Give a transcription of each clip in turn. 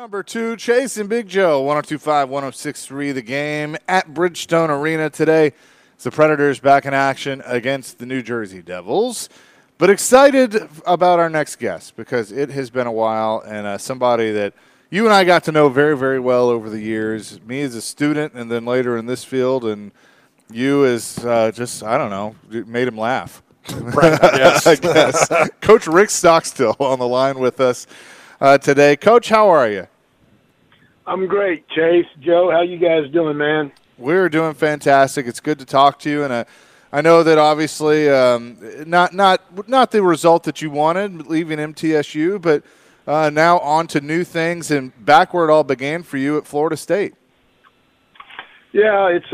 Number 2, Chase and Big Joe, 102.5, 106.3 The Game at Bridgestone Arena today. It's the Predators back in action against the New Jersey Devils. But excited about our next guest because it has been a while, and somebody that you and I got to know very, very well over the years. Me as a student and then later in this field, and you as just, I don't know, made him laugh. Right, yes. I guess. Coach Rick Stockstill on the line with us today. Coach, how are you? I'm great, Chase. Joe, how you guys doing, man? We're doing fantastic. It's good to talk to you, and I know that obviously not the result that you wanted, leaving MTSU, but now on to new things and back where it all began for you at Florida State. Yeah, it's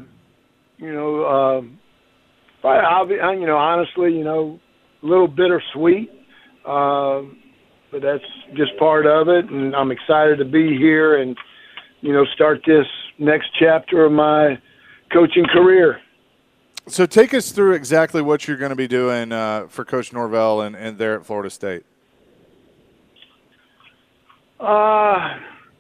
honestly, a little bittersweet, but that's just part of it, and I'm excited to be here and start this next chapter of my coaching career. So take us through exactly what you're going to be doing for Coach Norvell and there at Florida State. I'm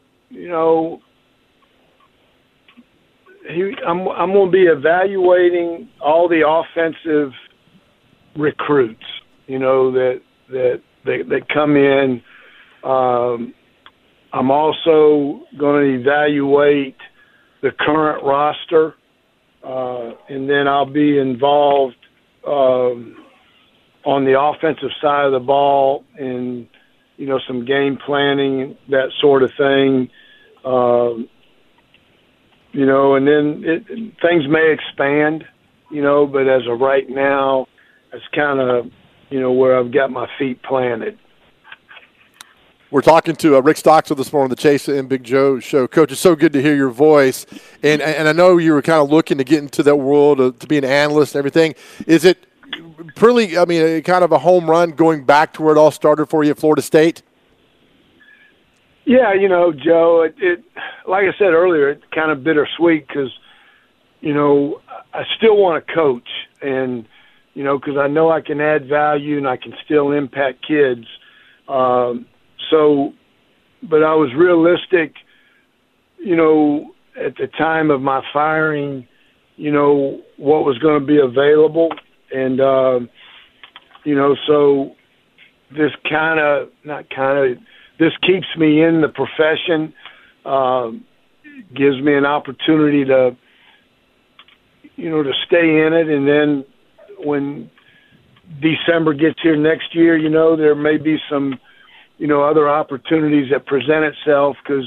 going to be evaluating all the offensive recruits, that come in. I'm also going to evaluate the current roster, and then I'll be involved on the offensive side of the ball in, some game planning, that sort of thing. And then things may expand, but as of right now, it's kind of, where I've got my feet planted. We're talking to Rick Stockstill this morning on the Chase and Big Joe show. Coach, it's so good to hear your voice. And I know you were kind of looking to get into that world to be an analyst and everything. Is it really, kind of a home run going back to where it all started for you at Florida State? Yeah, Joe, it like I said earlier, it's kind of bittersweet because, I still want to coach and, because I know I can add value and I can still impact kids. But I was realistic, at the time of my firing, what was going to be available. And, so this this keeps me in the profession, gives me an opportunity to stay in it. And then when December gets here next year, there may be some, other opportunities that present itself because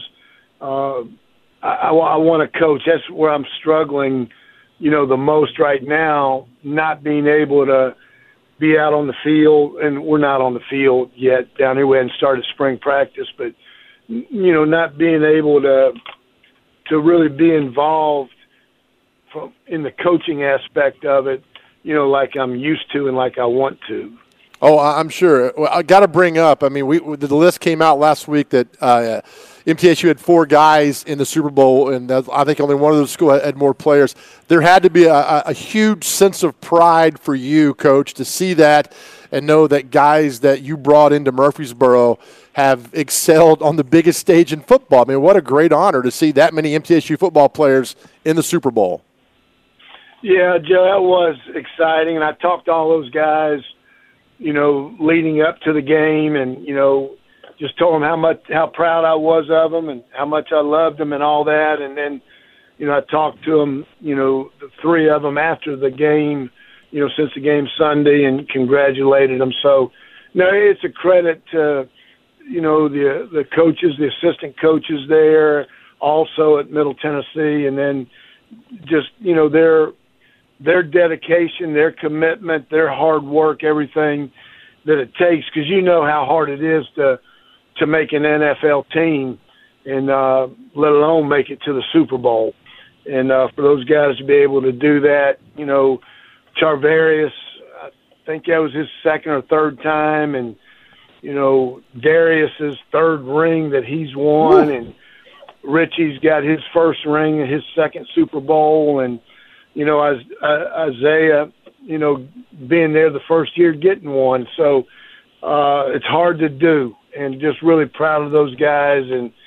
I want to coach. That's where I'm struggling, the most right now, not being able to be out on the field, and we're not on the field yet down here. We hadn't started spring practice, but, not being able to really be involved in the coaching aspect of it, like I'm used to and like I want to. Oh, I'm sure. Well, I got to bring up, the list came out last week that MTSU had 4 guys in the Super Bowl, and I think only one of those schools had more players. There had to be a huge sense of pride for you, Coach, to see that and know that guys that you brought into Murfreesboro have excelled on the biggest stage in football. What a great honor to see that many MTSU football players in the Super Bowl. Yeah, Joe, that was exciting, and I talked to all those guys, leading up to the game, and just told them how proud I was of them and how much I loved them and all that. And then, I talked to them, the 3 of them after the game, since the game Sunday, and congratulated them. So, it's a credit to, the coaches, the assistant coaches there, also at Middle Tennessee, and then just, their dedication, their commitment, their hard work, everything that it takes, because how hard it is to make an NFL team and let alone make it to the Super Bowl. And for those guys to be able to do that, Charvarius, I think that was his 2nd or 3rd time, and, Darius's 3rd ring that he's won, and Richie's got his 1st ring and his 2nd Super Bowl, and, Isaiah, being there the first year getting one. So it's hard to do, and just really proud of those guys. And,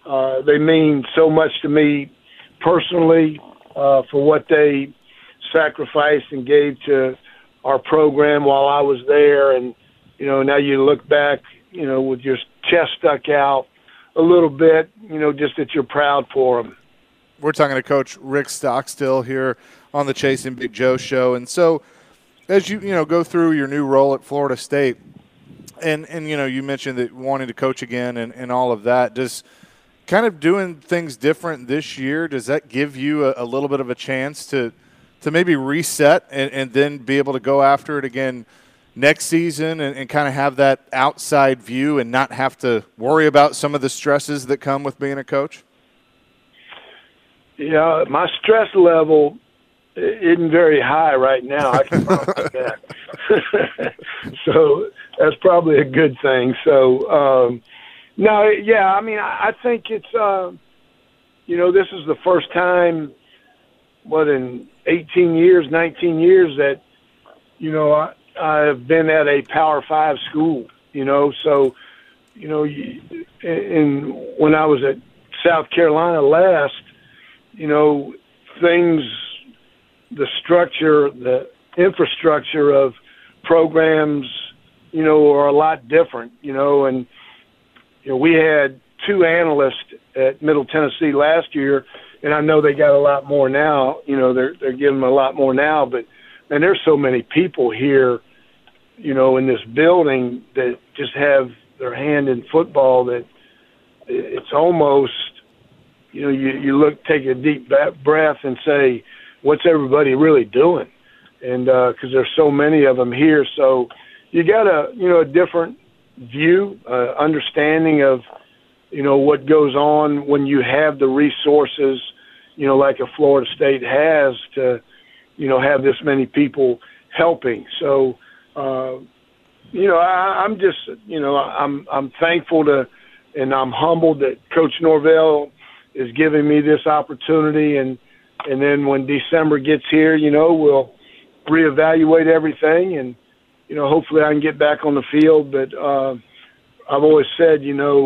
They mean so much to me personally for what they sacrificed and gave to our program while I was there. And, now you look back, with your chest stuck out a little bit, just that you're proud for them. We're talking to Coach Rick Stockstill here on the Chasing Big Joe show. And so as you go through your new role at Florida State, and you mentioned that wanting to coach again and all of that, does kind of doing things different this year, does that give you a little bit of a chance to maybe reset and then be able to go after it again next season and kind of have that outside view and not have to worry about some of the stresses that come with being a coach? Yeah, my stress level isn't very high right now. I can promise that. So that's probably a good thing. So, no, yeah, I mean, I think it's, this is the first time, in 18 years, 19 years that, I've been at a Power 5 school, so, and when I was at South Carolina last, things, the structure, the infrastructure of programs, are a lot different, and, we had 2 analysts at Middle Tennessee last year, and I know they got a lot more now. They're giving them a lot more now, but man, there's so many people here, in this building that just have their hand in football that it's almost, you look, take a deep breath and say, what's everybody really doing? And because there's so many of them here, so you got a different view, understanding of, what goes on when you have the resources, like a Florida State has to, have this many people helping. So, I'm just, I'm thankful to, and I'm humbled that Coach Norvell is giving me this opportunity. And then when December gets here, we'll reevaluate everything and, hopefully I can get back on the field. But I've always said,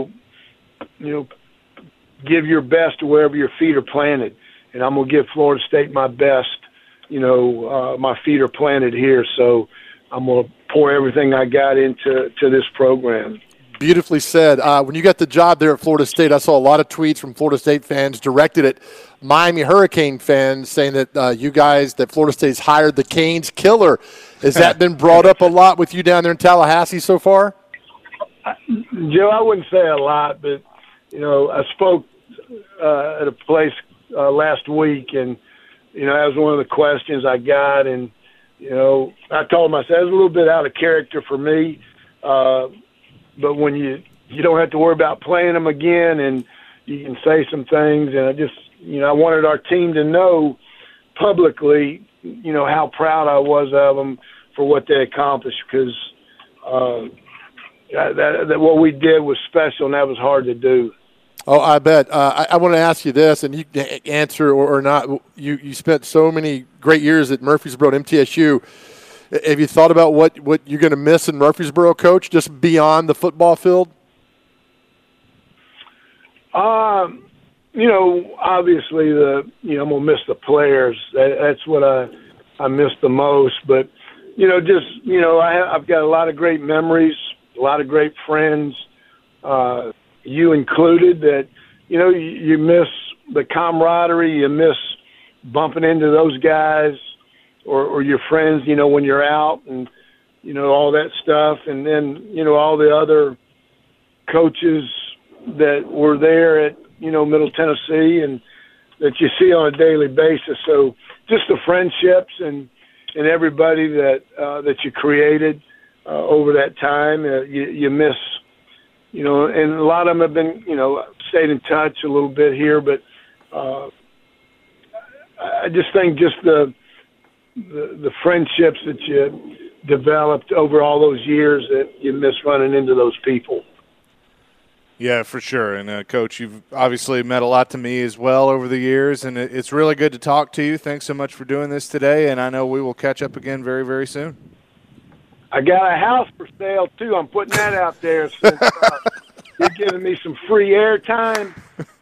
give your best to wherever your feet are planted. And I'm going to give Florida State my best. My feet are planted here. So I'm going to pour everything I got into this program. Beautifully said. When you got the job there at Florida State, I saw a lot of tweets from Florida State fans directed at Miami Hurricane fans saying that you guys, that Florida State's hired the Canes killer. Has that been brought up a lot with you down there in Tallahassee so far? Joe, I wouldn't say a lot, but, I spoke at a place last week, and, that was one of the questions I got. And, I told him, I said, it was a little bit out of character for me. But when you don't have to worry about playing them again and you can say some things, and I just, I wanted our team to know publicly, how proud I was of them for what they accomplished, because that what we did was special and that was hard to do. Oh, I bet. I want to ask you this, and you can answer or not. You spent so many great years at Murfreesboro and MTSU. Have you thought about what you're going to miss in Murfreesboro, Coach, just beyond the football field? Obviously I'm going to miss the players. That's what I miss the most. But, I've got a lot of great memories, a lot of great friends, you included, that, you miss the camaraderie, you miss bumping into those guys, or your friends, when you're out and, all that stuff. And then, all the other coaches that were there at, Middle Tennessee and that you see on a daily basis. So just the friendships and everybody that you created over that time, you miss, and a lot of them have been, stayed in touch a little bit here, but I just think just the friendships that you developed over all those years, that you miss running into those people. Yeah, for sure. And, Coach, you've obviously meant a lot to me as well over the years, and it's really good to talk to you. Thanks so much for doing this today, and I know we will catch up again very, very soon. I got a house for sale, too. I'm putting that out there. Since, you're giving me some free airtime.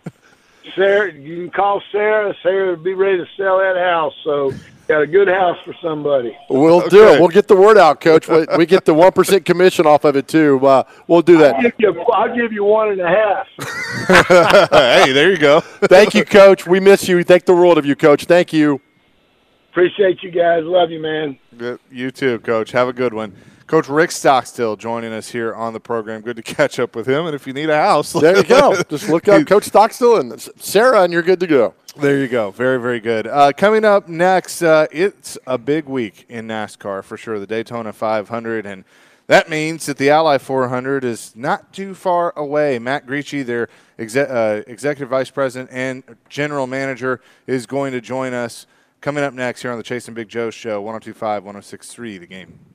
Sarah, you can call Sarah. Sarah will be ready to sell that house. So got a good house for somebody. We'll do it. We'll get the word out, Coach. We get the 1% commission off of it too. We'll do that. I'll give you 1.5. Hey, there you go. Thank you, Coach. We miss you. We think the world of you, Coach. Thank you. Appreciate you guys. Love you, man. You too, Coach. Have a good one. Coach Rick Stockstill joining us here on the program. Good to catch up with him. And if you need a house, there you go. Just look up Coach Stockstill and Sarah, and you're good to go. There you go. Very, very good. Coming up next, it's a big week in NASCAR for sure. The Daytona 500, and that means that the Ally 400 is not too far away. Matt Grieche, their executive vice president and general manager, is going to join us coming up next here on the Chasing Big Joe Show, 102.5, 106.3, The Game.